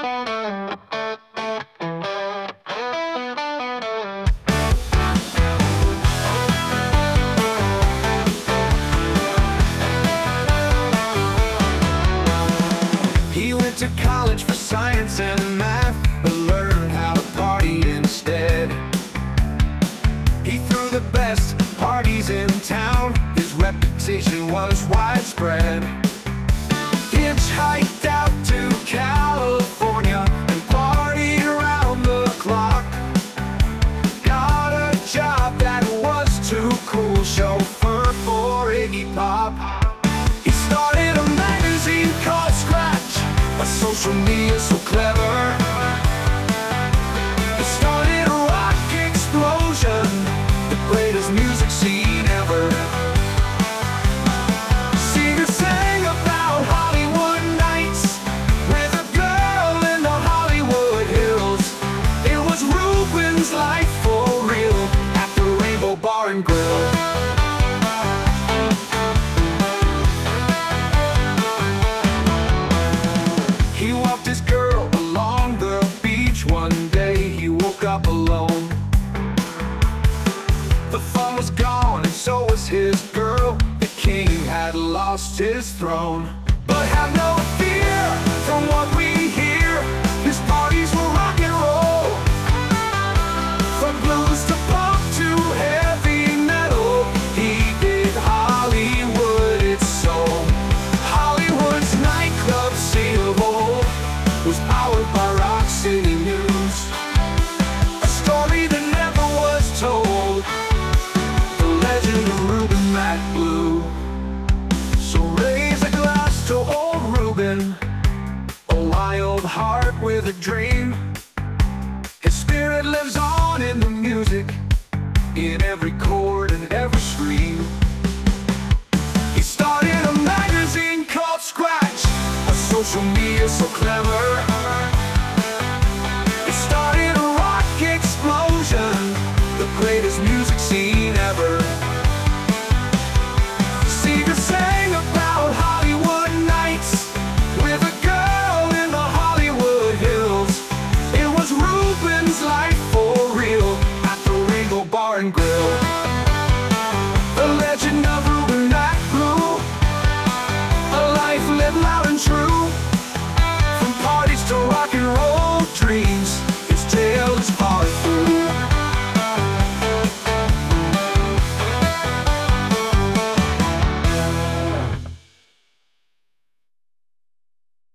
He went to college for science and math, but learned how to party instead. He threw the best parties in town, his reputation was widespread. Hitchhiked out to California and partied around the clock. Got a job that was too cool, chauffeur for Iggy Pop. He started a magazine called Scratch, but social media so clever. He started a rock explosion, the greatest music scene ever. Singer sang about Hollywood nights with a girl in the Hollywood Hills. It was Ruben's life for real at the Rainbow Bar and Grill. He walked his girl along the beach. One day he woke up alone. The fun was gone and so was his girl. The king had lost his throne. But have no fear, from what we hear, his parties were rock and roll. From blues to pop to heavy metal, he did Hollywood its soul. Hollywood's nightclub scene of old was powered by Rock City News, a story that never was told, the legend of Ruben Mac Blue. So raise a glass to old Ruben, a wild heart with a dream. His spirit lives on in the music, in every chord and every scream. He started a magazine called Scratch, a social media so clever.